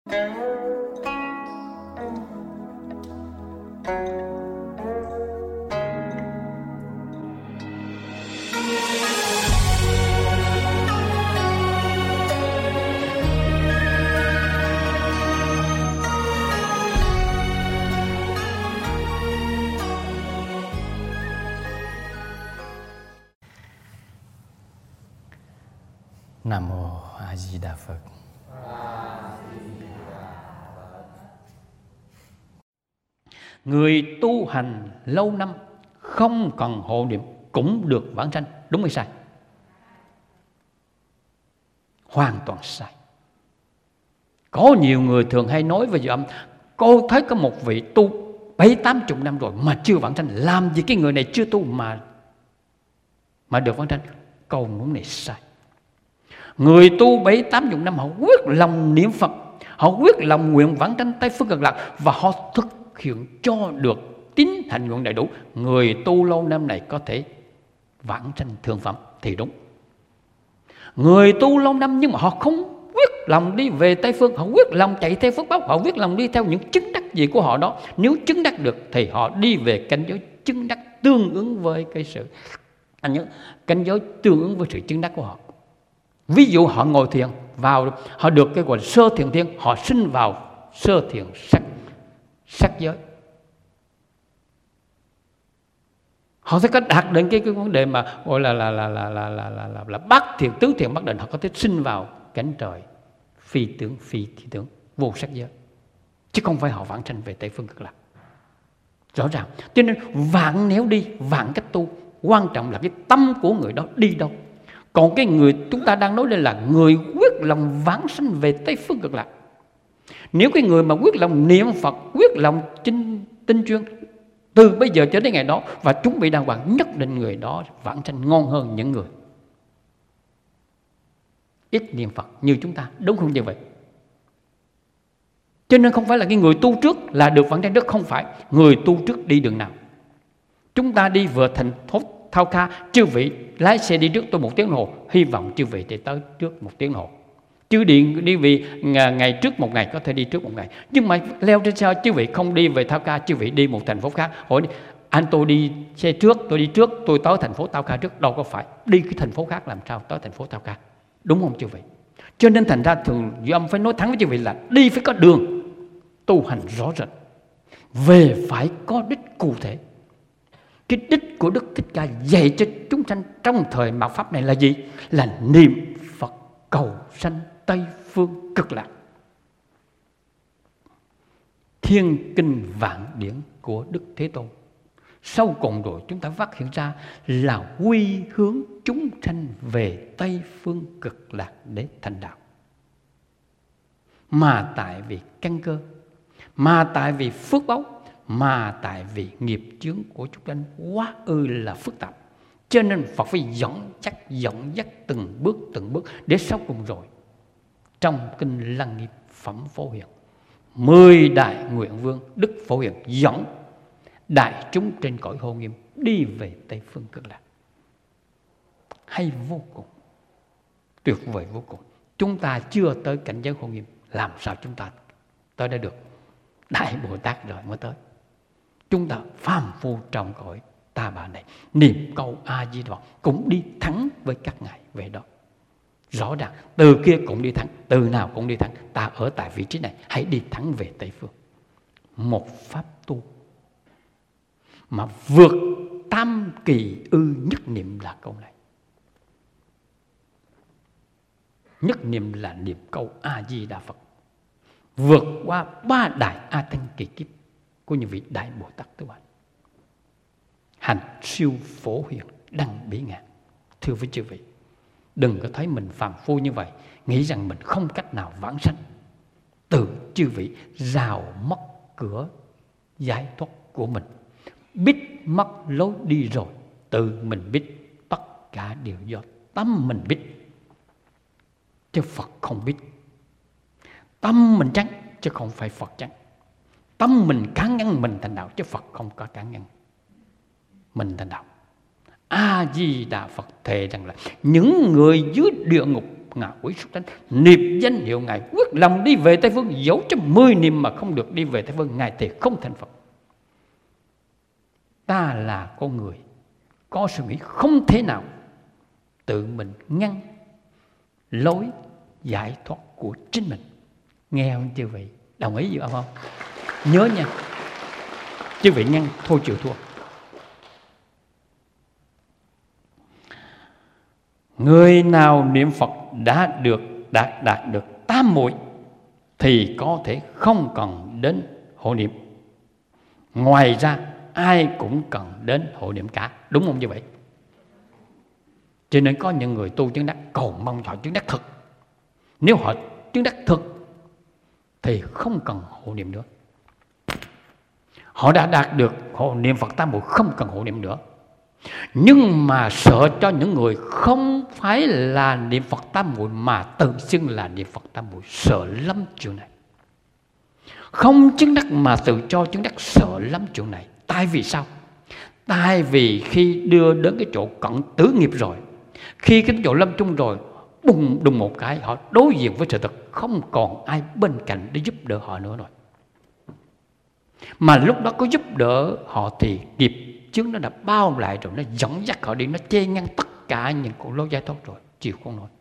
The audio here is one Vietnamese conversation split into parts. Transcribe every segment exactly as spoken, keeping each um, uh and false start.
Nam Mô A Di Đà Phật. Người tu hành lâu năm không cần hộ niệm cũng được vãng sanh, đúng hay sai? Hoàn toàn sai. Có nhiều người thường hay nói về dụ âm: cô thấy có một vị tu bảy tám chục năm rồi mà chưa vãng sanh, làm gì cái người này chưa tu mà mà được vãng sanh? Câu nói này sai. Người tu bảy tám chục năm họ quyết lòng niệm Phật, họ quyết lòng nguyện vãng sanh Tây Phương Cực Lạc và họ thực hiện cho được tín hạnh nguyện đầy đủ. Người tu lâu năm này có thể vãng sanh thượng phẩm thì đúng. Người tu lâu năm nhưng mà họ không quyết lòng đi về Tây Phương, họ quyết lòng chạy theo phước báo, họ quyết lòng đi theo những chứng đắc gì của họ đó. Nếu chứng đắc được thì họ đi về cảnh giới chứng đắc tương ứng với cái sự anh nhớ cảnh giới tương ứng với sự chứng đắc của họ. Ví dụ họ ngồi thiền vào, họ được cái gọi là sơ thiền thiên, họ sinh vào sơ thiền sắc sắc giới. Họ sẽ có đạt đến cái, cái vấn đề mà gọi là là là là là là là, là, là bát thiền, tứ thiền bất định, họ có thể sinh vào cảnh trời phi tướng phi thi tướng vô sắc giới, chứ không phải họ vãng sanh về Tây Phương Cực Lạc. Rõ ràng. Cho nên vạn nếu đi, vạn cách tu, quan trọng là cái tâm của người đó đi đâu. Còn cái người chúng ta đang nói đây là người quyết lòng vãng sanh về Tây Phương Cực Lạc. Nếu cái người mà quyết lòng niệm Phật, quyết lòng tinh, tinh chuyên từ bây giờ cho đến ngày đó và chuẩn bị đàng hoàng, nhất định người đó vãng sanh ngon hơn những người ít niệm Phật như chúng ta, đúng không như vậy? Cho nên không phải là cái người tu trước là được vãng sanh trước, không phải. Người tu trước đi đường nào? Chúng ta đi vừa thành phố Thao Kha, chư vị lái xe đi trước tôi một tiếng đồng hồ, hy vọng chư vị thì tới trước một tiếng đồng hồ. Chứ đi, đi vì ngày trước một ngày có thể đi trước một ngày. Nhưng mà leo trên xe chư vị không đi về Thao Kha, chư vị đi một thành phố khác. Hỏi anh tôi đi xe trước, tôi đi trước, tôi tới thành phố Thao Kha trước. Đâu có phải, đi cái thành phố khác làm sao tới thành phố Thao Kha. Đúng không chư vị? Cho nên thành ra thường Duy Âm phải nói thẳng với chư vị là đi phải có đường tu hành rõ rệt, về phải có đích cụ thể. Cái đích của Đức Thích Ca dạy cho chúng sanh trong thời mạt Pháp này là gì? Là niệm Phật cầu sanh Tây Phương Cực Lạc. Thiên kinh vạn điển của Đức Thế Tôn sau cùng rồi chúng ta phát hiện ra là quy hướng chúng sanh về Tây Phương Cực Lạc để thành đạo. Mà tại vì căn cơ, mà tại vì phước báu, mà tại vì nghiệp chướng của chúng sanh quá ư là phức tạp. Cho nên Phật phải dẫn dắt, dẫn dắt từng bước từng bước để sau cùng rồi trong kinh Lăng Nghiêm Phẩm Phổ Hiền, mười đại nguyện vương Đức Phổ Hiền dẫn đại chúng trên cõi Hồ Nghiêm đi về Tây Phương Cực Lạc. Hay vô cùng, tuyệt vời vô cùng. Chúng ta chưa tới cảnh giới Hồ Nghiêm, làm sao chúng ta tới đây được? Đại Bồ Tát rồi mới tới. Chúng ta phàm phu trong cõi ta bà này, niệm câu A Di Đà Phật cũng đi thẳng với các ngài về đó. Rõ ràng từ kia cũng đi thẳng, từ nào cũng đi thẳng. Ta ở tại vị trí này, hãy đi thẳng về Tây Phương. Một pháp tu mà vượt tam kỳ ư nhất niệm là câu này. Nhất niệm là niệm câu A Di Đà Phật, vượt qua ba đại A Tăng kỳ kiếp của những vị đại Bồ Tát Tứ Hạnh, hành siêu phổ hiền đăng bỉ ngạn. Thưa với chư vị, đừng có thấy mình phàm phu như vậy, nghĩ rằng mình không cách nào vãng sanh. Tự chư vị rào mất cửa giải thoát của mình, biết mất lối đi rồi, tự mình biết tất cả đều do tâm mình biết, chứ Phật không biết. Tâm mình trắng chứ không phải Phật trắng. Tâm mình cán ngăn mình thành đạo, chứ Phật không có cán ngăn mình thành đạo. A Di Đà Phật thề rằng là những người dưới địa ngục ngạ quỷ xuất đánh, niệm danh hiệu Ngài, quyết lòng đi về Tây Phương, dẫu cho mười niệm mà không được đi về Tây Phương, Ngài thì không thành Phật. Ta là con người, có suy nghĩ không thể nào tự mình ngăn lối giải thoát của chính mình. Nghe không chư vị? Đồng ý với ông không? Nhớ nha, chư vị ngăn thôi chịu thua. Người nào niệm Phật đã được đạt đạt được tam muội thì có thể không cần đến hộ niệm. Ngoài ra ai cũng cần đến hộ niệm cả, đúng không như vậy? Cho nên có những người tu chứng đắc cầu mong họ chứng đắc thực. Nếu họ chứng đắc thực thì không cần hộ niệm nữa. Họ đã đạt được hộ niệm Phật tam muội, không cần hộ niệm nữa. Nhưng mà sợ cho những người không phải là niệm Phật tam muội mà tự xưng là niệm Phật tam muội, sợ lắm chuyện này. Không chứng đắc mà tự cho chứng đắc, sợ lắm chuyện này. Tại vì sao? Tại vì khi đưa đến cái chỗ cận tử nghiệp rồi, khi cái chỗ lâm chung rồi, bùng đùng một cái họ đối diện với sự thật, không còn ai bên cạnh để giúp đỡ họ nữa rồi. Mà lúc đó có giúp đỡ họ thì nghiệp chướng nó đã bao lại rồi, nó dẫn dắt họ đi, nó che ngăn tất cả những con lối giải thoát rồi, chịu không nổi.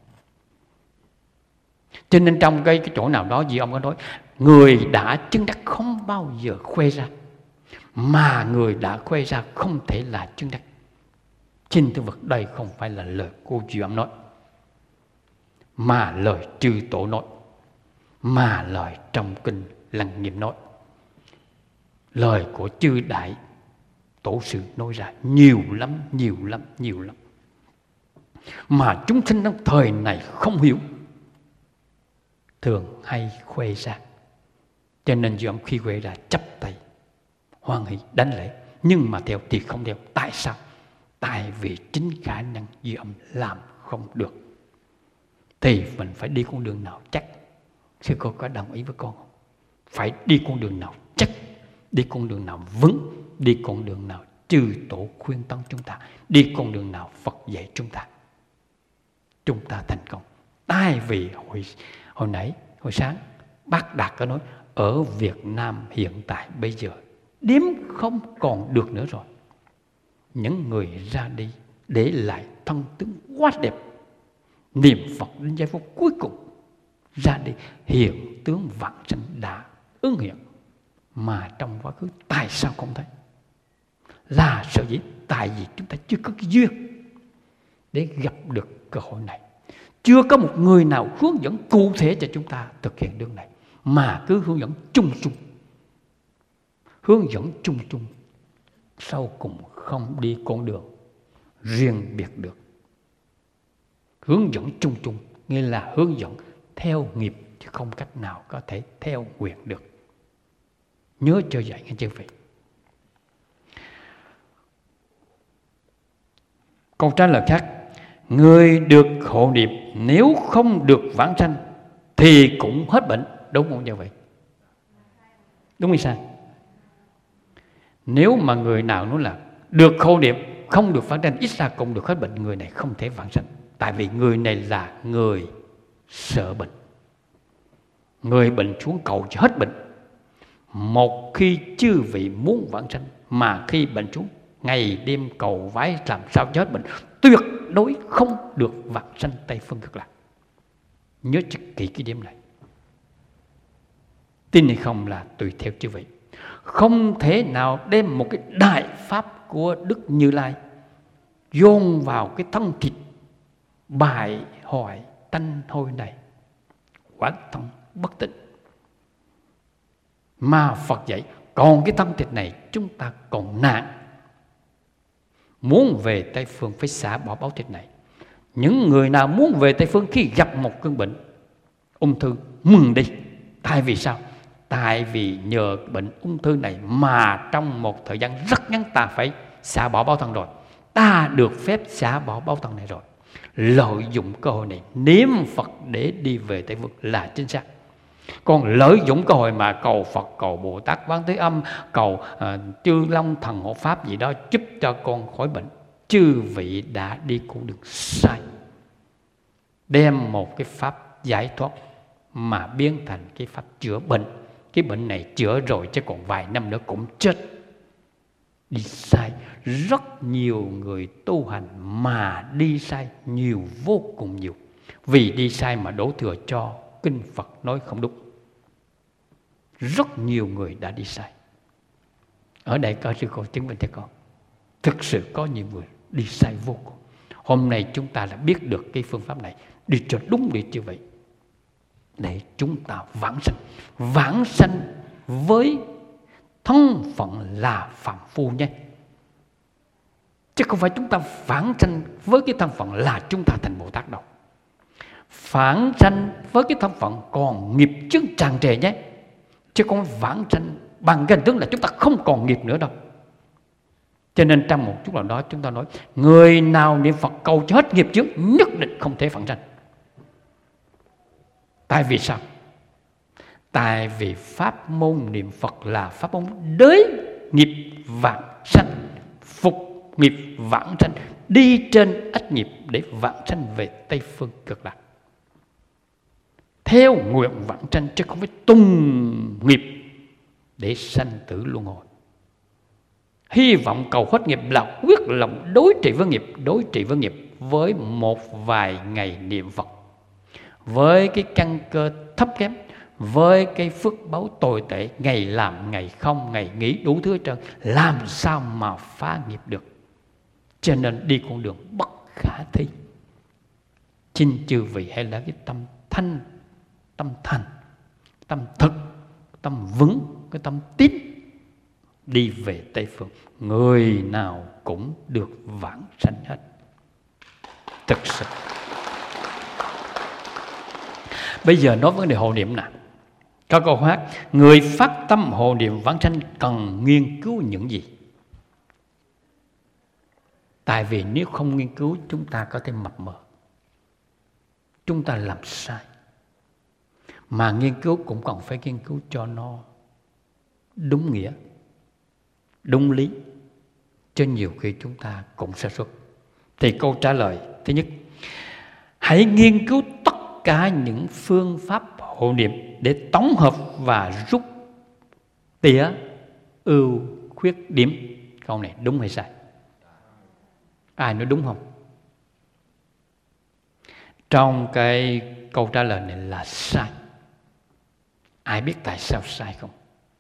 Cho nên trong cái, cái chỗ nào đó gì ông có nói, người đã chứng đắc không bao giờ khoe ra, mà người đã khoe ra không thể là chứng đắc. Trên thư vật đây không phải là lời cô Duy Âm nói, mà lời chư tổ nói, mà lời trong kinh Lăng Nghiêm nói, lời của chư đại tổ sư nói ra nhiều lắm, nhiều lắm, nhiều lắm. Mà chúng sinh trong thời này không hiểu, thường hay khoe ra. Cho nên Duy Âm khi khoe ra chắp tay hoan hỷ đánh lễ, nhưng mà theo thì không theo. Tại sao? Tại vì chính khả năng Duy Âm làm không được. Thì mình phải đi con đường nào chắc. Sư cô có đồng ý với con không? Phải đi con đường nào chắc, đi con đường nào vững, đi con đường nào chư tổ khuyên tấn chúng ta, đi con đường nào Phật dạy chúng ta, chúng ta thành công. Tại vì hồi, hồi nãy, hồi sáng bác Đạt có nói, ở Việt Nam hiện tại bây giờ đếm không còn được nữa rồi. Những người ra đi để lại thân tướng quá đẹp, niệm Phật đến giây phút cuối cùng ra đi, hiện tướng vãng sanh đã ứng hiện. Mà trong quá khứ tại sao không thấy? Là sở dĩ tại vì chúng ta chưa có cái duyên để gặp được cơ hội này. Chưa có một người nào hướng dẫn cụ thể cho chúng ta thực hiện đường này, mà cứ hướng dẫn chung chung. Hướng dẫn chung chung, sau cùng không đi con đường riêng biệt được. Hướng dẫn chung chung nghĩa là hướng dẫn theo nghiệp, chứ không cách nào có thể theo nguyện được. Nhớ cho vậy nghe chư vị. Câu trả lời khác, người được hộ niệm nếu không được vãng sanh thì cũng hết bệnh, đúng không như vậy? Đúng hay sao? Nếu mà người nào nói là được hộ niệm không được vãng sanh, ít ra cũng được hết bệnh, người này không thể vãng sanh. Tại vì người này là người sợ bệnh. Người bệnh xuống cầu cho hết bệnh. Một khi chư vị muốn vãng sanh, mà khi bệnh xuống ngày đêm cầu vái làm sao cho hết bệnh, tuyệt đối không được vãng sanh Tây Phương Cực Lạc. Nhớ cho kỹ cái điểm này. Tin hay không là tùy theo chư vị. Không thể nào đem một cái đại pháp của Đức Như Lai dồn vào cái thân thịt bại hoại tanh hôi này, quán thông bất tịnh. Mà Phật dạy, còn cái thân thịt này chúng ta còn nạn. Muốn về Tây Phương phải xả bỏ báu thịt này. Những người nào muốn về Tây Phương khi gặp một cơn bệnh ung thư, mừng đi. Tại vì sao? Tại vì nhờ bệnh ung thư này mà trong một thời gian rất ngắn ta phải xả bỏ báu thân rồi. Ta được phép xả bỏ báu thân này rồi. Lợi dụng cơ hội này niệm Phật để đi về Tây Phương là chính xác. Còn lợi dụng cơ hội mà cầu Phật, cầu Bồ Tát Quán Thế Âm, cầu uh, Chư Long Thần Hộ Pháp gì đó giúp cho con khỏi bệnh, chư vị đã đi con đường sai. đem một cái pháp giải thoát mà biến thành cái pháp chữa bệnh. Cái bệnh này chữa rồi chứ còn vài năm nữa cũng chết. Đi sai. Rất nhiều người tu hành mà đi sai nhiều, vô cùng nhiều. Vì đi sai mà đổ thừa cho kinh Phật nói không đúng. Rất nhiều người đã đi sai. Ở đây có sư cô chứng minh cho con. Thực sự có nhiều người đi sai vô cùng. Hôm nay chúng ta đã biết được cái phương pháp này, đi cho đúng đi như vậy, để chúng ta vãng sanh. Vãng sanh với thân phận là phàm phu nhé, chứ không phải chúng ta vãng sanh với cái thân phận là chúng ta thành Bồ Tát đâu. Vãng sanh với cái thân phận còn nghiệp chướng tràn trề nhé, chứ không vãng sanh bằng cái hình tướng là chúng ta không còn nghiệp nữa đâu. Cho nên trong một chút nào đó chúng ta nói, người nào niệm Phật cầu cho hết nghiệp chướng nhất định không thể vãng sanh. Tại vì sao? Tại vì pháp môn niệm Phật là pháp môn đới nghiệp vãng sanh, phục nghiệp vãng sanh, đi trên ách nghiệp để vãng sanh về Tây Phương Cực Lạc. Theo nguyện vãng sanh chứ không phải tung nghiệp để sanh tử luân hồi. Hy vọng cầu hết nghiệp là quyết lòng đối trị với nghiệp, đối trị với nghiệp với một vài ngày niệm Phật. Với cái căn cơ thấp kém, với cái phước báu tồi tệ, ngày làm ngày không, ngày nghỉ đủ thứ hết trơn, làm sao mà phá nghiệp được. Cho nên đi con đường bất khả thi. Xin chư vị hãy lấy cái tâm thanh, tâm thành, tâm thực, tâm vững, cái tâm tín đi về Tây Phương. Người nào cũng được vãng sanh hết. Thực sự. Bây giờ nói vấn đề hộ niệm nè. Có câu hát, người phát tâm hộ niệm vãng sanh cần nghiên cứu những gì? Tại vì nếu không nghiên cứu chúng ta có thể mập mờ, chúng ta làm sai. Mà nghiên cứu cũng cần phải nghiên cứu cho nó đúng nghĩa, đúng lý. Cho nhiều khi chúng ta cũng sơ suất. Thì câu trả lời thứ nhất, hãy nghiên cứu tất cả những phương pháp hộ niệm để tổng hợp và rút tỉa ưu khuyết điểm. Câu này đúng hay sai? Ai nói đúng không? Trong cái câu trả lời này là sai. Ai biết tại sao sai không?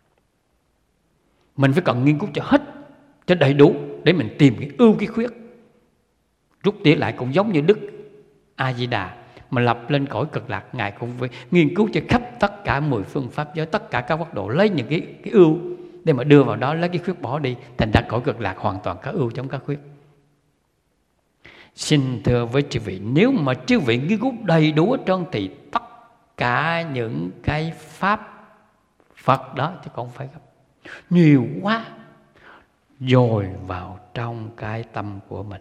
Mình phải cần nghiên cứu cho hết, cho đầy đủ để mình tìm cái ưu cái khuyết. Rút tỉa lại cũng giống như Đức A Di Đà mà lập lên cõi Cực Lạc, Ngài cũng phải nghiên cứu cho khắp tất cả mười phương pháp giới, tất cả các quốc độ, lấy những cái, cái ưu để mà đưa vào đó, lấy cái khuyết bỏ đi, thành ra cõi Cực Lạc hoàn toàn có ưu chống có khuyết. Xin thưa với chư vị, nếu mà chư vị nghiên cứu đầy đủ hết trơn thì tất cả những cái pháp Phật đó chứ không phải gấp nhiều quá dồi vào trong cái tâm của mình.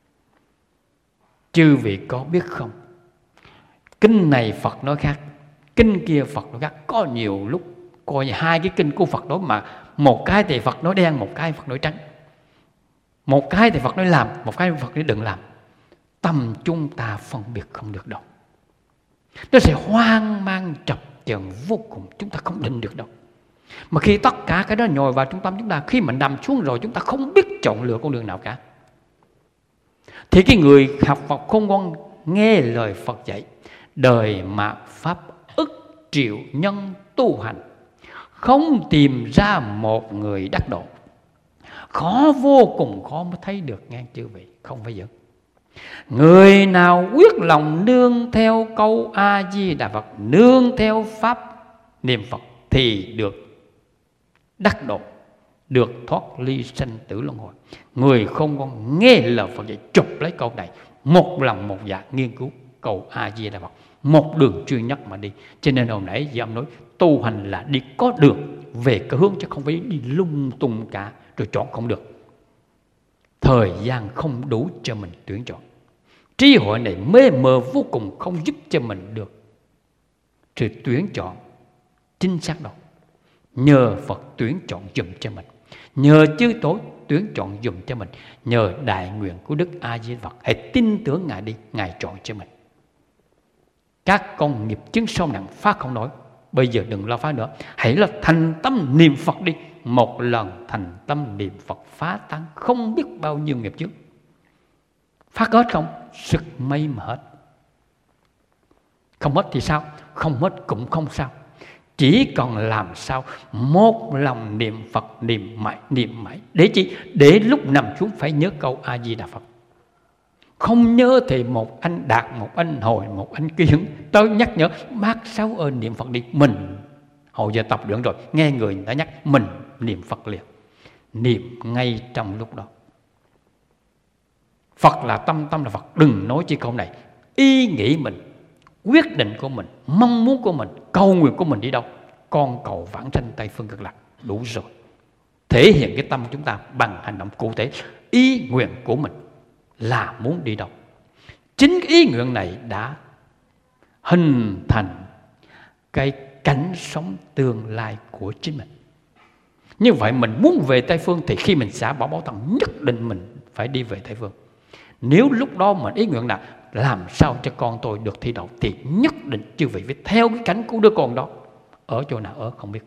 Chư vị có biết không? Kinh này Phật nói khác, kinh kia Phật nói khác. Có nhiều lúc coi hai cái kinh của Phật đó mà một cái thì Phật nói đen, một cái Phật nói trắng. Một cái thì Phật nói làm, một cái Phật nói đừng làm. Tâm chúng ta phân biệt không được đâu. Nó sẽ hoang mang chập chờn vô cùng, chúng ta không định được đâu. Mà khi tất cả cái đó nhồi vào trong tâm chúng ta, khi mà nằm xuống rồi chúng ta không biết chọn lựa con đường nào cả. Thì cái người học Phật khôn ngoan nghe lời Phật dạy, đời mạt pháp ức triệu nhân tu hành, không tìm ra một người đắc độ. Khó vô cùng khó mới thấy được nghe chư vị, không phải giỡn. Người nào quyết lòng nương theo câu A Di Đà Phật, nương theo pháp niệm Phật thì được đắc độ, được thoát ly sanh tử luân hồi. Người không còn nghe lời Phật dạy, chụp lấy câu này, một lòng một dạ nghiên cứu câu A Di Đà Phật, một đường duy nhất mà đi. Cho nên hồi nãy giờ ông nói tu hành là đi có đường về cái hướng, chứ không phải đi lung tung cả rồi chọn không được. Thời gian không đủ cho mình tuyển chọn. Trí hội này mê mờ vô cùng, không giúp cho mình được sự tuyển chọn chính xác đâu. Nhờ Phật tuyển chọn dùm cho mình, nhờ chư tổ tuyển chọn dùm cho mình, nhờ đại nguyện của Đức A Di Đà Phật, hãy tin tưởng Ngài đi, Ngài chọn cho mình. các con nghiệp chứng sâu nặng phá không nổi. Bây giờ đừng lo phá nữa, hãy là thành tâm niệm Phật đi. Một lần thành tâm niệm Phật phá tan không biết bao nhiêu nghiệp chướng. Phát hết không? Sức mấy mà hết. Không hết thì sao? Không hết cũng không sao. Chỉ còn làm sao một lòng niệm Phật, niệm mãi, niệm mãi. Để chi? Để lúc nằm xuống phải nhớ câu A-di-đà Phật. Không nhớ thì một anh Đạt, một anh Hồi, một anh Kiên tới nhắc nhở: bác Sáu ơi niệm Phật đi. Mình hồi giờ tập luyện rồi, nghe người đã nhắc, mình niệm Phật liền. Niệm ngay trong lúc đó. Phật là tâm, tâm là Phật. Đừng nói chi câu này. Ý nghĩ mình, quyết định của mình, mong muốn của mình, cầu nguyện của mình đi đâu? Con cầu vãng sanh Tây Phương Cực Lạc. Đủ rồi. Thể hiện cái tâm chúng ta bằng hành động cụ thể. Ý nguyện của mình là muốn đi đâu? Chính ý nguyện này đã hình thành cái cảnh sống tương lai của chính mình. Như vậy mình muốn về Tây Phương thì khi mình xả bỏ báo thân, nhất định mình phải đi về Tây Phương. Nếu lúc đó mình ý nguyện là làm sao cho con tôi được thi đậu, thì nhất định chư vị phải theo cái cảnh của đứa con đó. Ở chỗ nào ở không biết.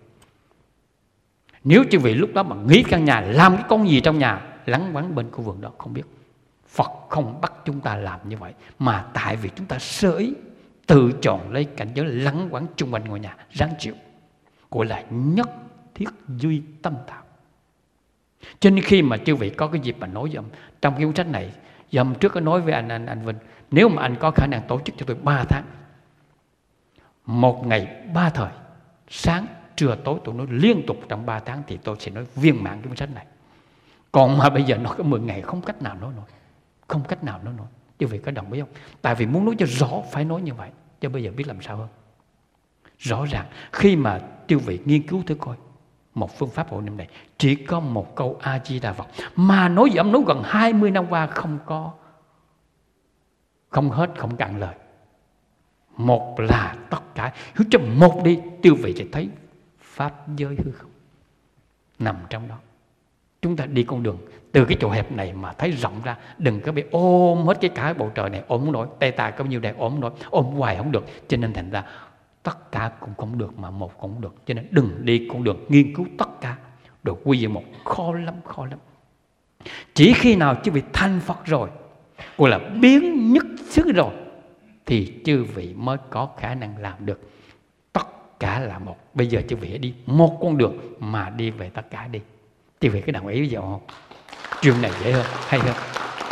Nếu chư vị lúc đó mà nghĩ căn nhà, làm cái con gì trong nhà, lắng vắng bên khu vườn đó không biết. Phật không bắt chúng ta làm như vậy, mà tại vì chúng ta sơ ý tự chọn lấy cảnh giới lắng quẩn chung quanh ngôi nhà, ráng chịu, gọi là nhất thiết duy tâm tạo. Cho nên khi mà chư vị có cái dịp mà nói với ông, trong cái cuốn sách này, hôm trước có nói với anh anh anh Vinh, nếu mà anh có khả năng tổ chức cho tôi ba tháng, một ngày ba thời, sáng trưa tối tôi nói liên tục trong ba tháng, thì tôi sẽ nói viên mãn cái cuốn sách này. Còn mà bây giờ nói có mười ngày không cách nào nói nổi, không cách nào nói nổi. Chư vị có đồng ý không? Tại vì muốn nói cho rõ phải nói như vậy, chứ bây giờ biết làm sao hơn. Rõ ràng khi mà chư vị nghiên cứu thử coi một phương pháp hộ niệm này, chỉ có một câu A-di-đà Phật mà nói với ông nói gần hai mươi năm qua không có, không hết, không cạn lời. Một là tất cả, hiểu cho một đi, chư vị sẽ thấy pháp giới hư không nằm trong đó. Chúng ta đi con đường từ cái chỗ hẹp này mà thấy rộng ra. Đừng có bị ôm hết cái cả bầu trời này, ôm không nổi. Tay tài có bao nhiêu đây ôm không nổi, ôm hoài không được. Cho nên thành ra tất cả cũng không được, mà một cũng không được. Cho nên đừng đi con đường nghiên cứu tất cả rồi quy về một, khó lắm, khó lắm. Chỉ khi nào chư vị thành Phật rồi, gọi là biến nhất xứ rồi, thì chư vị mới có khả năng làm được tất cả là một. Bây giờ chư vị đi một con đường mà đi về tất cả đi. Chư vị có đồng ý với vậy không? Chuyện này dễ hơn, hay hơn.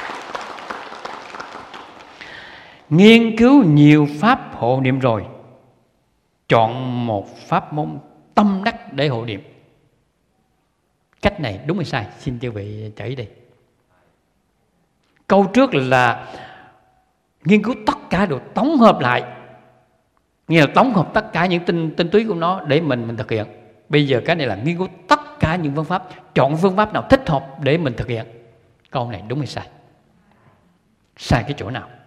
Nghiên cứu nhiều pháp hộ niệm rồi, chọn một pháp môn tâm đắc để hộ niệm. Cách này đúng hay sai? Xin chư vị chỉ đi. Câu trước là nghiên cứu tất cả đều tổng hợp lại, nghĩa là tổng hợp tất cả những tinh, tinh túy của nó để mình mình thực hiện. Bây giờ cái này là nghiên cứu tất cả những phương pháp, chọn phương pháp nào thích hợp để mình thực hiện. Câu này đúng hay sai? Sai cái chỗ nào?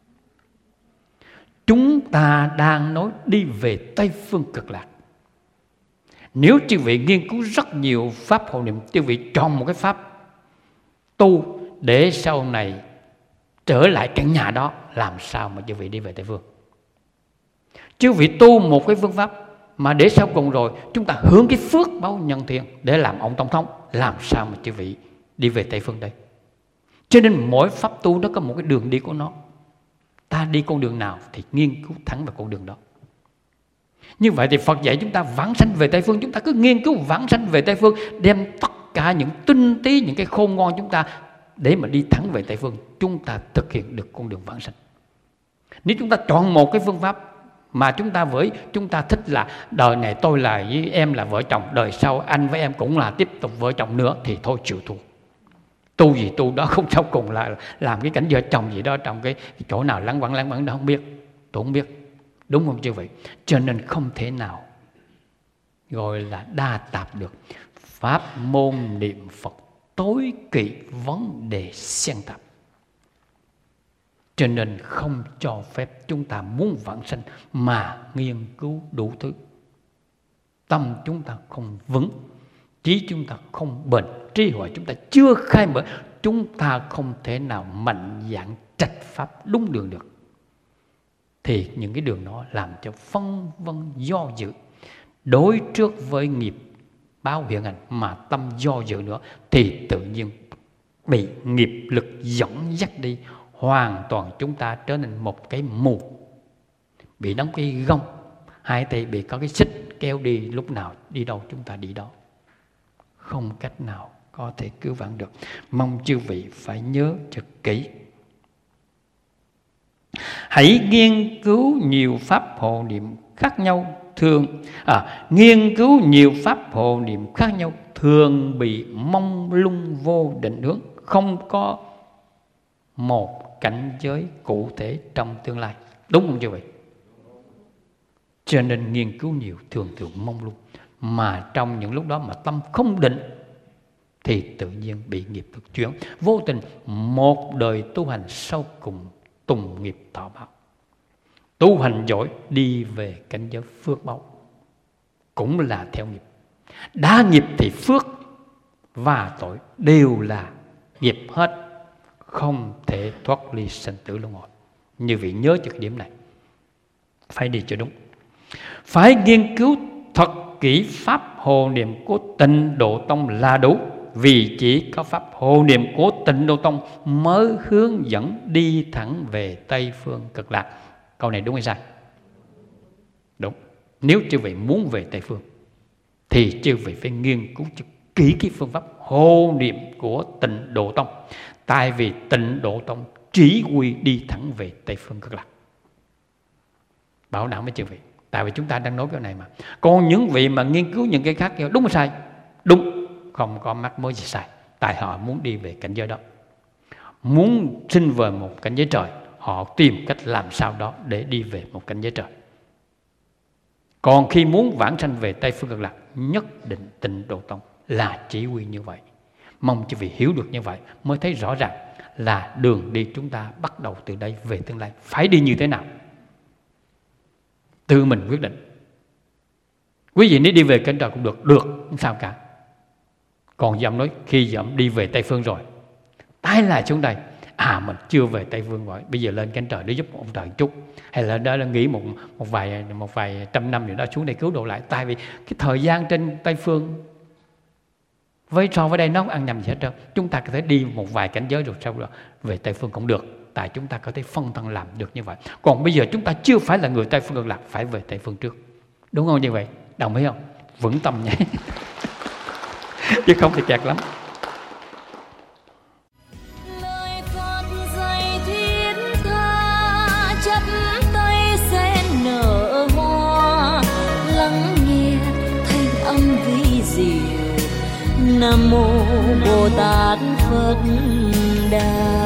Chúng ta đang nói đi về Tây Phương Cực Lạc. Nếu chư vị nghiên cứu rất nhiều pháp hộ niệm, chư vị chọn một cái pháp tu để sau này trở lại căn nhà đó, làm sao mà chư vị đi về Tây Phương? Chư vị tu một cái phương pháp mà để sau cùng rồi chúng ta hướng cái phước báo nhân thiên để làm ông tổng thống, làm sao mà chư vị đi về Tây Phương đây? Cho nên mỗi pháp tu nó có một cái đường đi của nó. Ta đi con đường nào thì nghiên cứu thẳng vào con đường đó. Như vậy thì Phật dạy chúng ta vãng sanh về Tây Phương, chúng ta cứ nghiên cứu vãng sanh về Tây Phương, đem tất cả những tinh tí, những cái khôn ngoan chúng ta để mà đi thẳng về Tây Phương, chúng ta thực hiện được con đường vãng sanh. Nếu chúng ta chọn một cái phương pháp mà chúng ta với chúng ta thích là đời này tôi là với em là vợ chồng, đời sau anh với em cũng là tiếp tục vợ chồng nữa, thì thôi chịu thua. Tu gì tu đó, không sau cùng là làm cái cảnh vợ chồng gì đó trong cái, cái chỗ nào lắng quẩn lắng quẩn đó không biết, tôi không biết, đúng không chư vị? Cho nên không thể nào gọi là đa tạp được. Pháp môn niệm Phật tối kỵ vấn đề xen tạp. Cho nên không cho phép chúng ta muốn vãng sanh mà nghiên cứu đủ thứ. Tâm chúng ta không vững, trí chúng ta không bền, trí huệ chúng ta chưa khai mở, chúng ta không thể nào mạnh dạn trạch pháp đúng đường được. thì những cái đường đó làm cho phân vân do dự. Đối trước với nghiệp báo hiện hành mà tâm do dự nữa thì tự nhiên bị nghiệp lực dẫn dắt đi, hoàn toàn chúng ta trở nên một cái mù, bị đóng cái gông, hai tay bị có cái xích kéo đi, lúc nào đi đâu chúng ta đi đó, không cách nào có thể cứu vãn được. Mong chư vị phải nhớ thật kỹ. Hãy nghiên cứu nhiều pháp hộ niệm khác nhau, thường à, nghiên cứu nhiều pháp hộ niệm khác nhau thường bị mông lung vô định hướng, không có một cảnh giới cụ thể trong tương lai. Đúng không chứ vậy? Cho nên nghiên cứu nhiều thường thường mông lung, mà trong những lúc đó mà tâm không định thì tự nhiên bị nghiệp thực chuyển. Vô tình một đời tu hành sau cùng tùng nghiệp thọ báo. Tu hành giỏi đi về cảnh giới phước báo, cũng là theo nghiệp. Đa nghiệp thì phước và tội đều là nghiệp hết, không thể thoát ly sinh tử luân hồi. Như vị nhớ cho cái điểm này, phải đi cho đúng. Phải nghiên cứu thật kỹ pháp hộ niệm của Tịnh Độ Tông là đủ, vì chỉ có pháp hộ niệm của Tịnh Độ Tông mới hướng dẫn đi thẳng về Tây Phương Cực Lạc. Câu này đúng hay sai? Đúng. Nếu chư vị muốn về Tây Phương thì chư vị phải nghiên cứu kỹ cái phương pháp hộ niệm của Tịnh Độ Tông. Tại vì Tịnh Độ Tông chỉ quy đi thẳng về Tây Phương Cực Lạc. Bảo đảm với chư vị. Tại vì chúng ta đang nói cái này mà. Còn những vị mà nghiên cứu những cái khác kêu đúng hay sai? Đúng. Không có mắc mớ gì sai. Tại họ muốn đi về cảnh giới đó, muốn sinh về một cảnh giới trời, họ tìm cách làm sao đó để đi về một cảnh giới trời. Còn khi muốn vãng sanh về Tây Phương Cực Lạc, nhất định Tịnh Độ Tông là chỉ huy như vậy. Mong quý vị hiểu được như vậy mới thấy rõ ràng là đường đi chúng ta bắt đầu từ đây về tương lai phải đi như thế nào. Tự mình quyết định. Quý vị nếu đi về cảnh trời cũng được, được, không sao cả. Còn dòng nói khi dòng đi về Tây Phương rồi, tái lại xuống đây, à mình chưa về Tây Phương rồi, bây giờ lên cảnh trời để giúp ông trời một chút, hay là đó là nghĩ một một vài một vài trăm năm rồi đó xuống đây cứu độ lại. Tại vì cái thời gian trên Tây Phương với so với đây nó không ăn nhầm gì hết trơn. Chúng ta có thể đi một vài cảnh giới rồi sau đó về Tây Phương cũng được, tại chúng ta có thể phân thân làm được như vậy. Còn bây giờ chúng ta chưa phải là người Tây Phương Cực Lạc, phải về Tây Phương trước, đúng không? Như vậy đồng ý không? Vững tâm nhé. Chứ không thì kẹt lắm. Lời Phật dạy thiết tha, chắp tay sen nở hoa, lắng nghe thanh âm vi diệu. Nam mô Bồ Tát Phật Đà.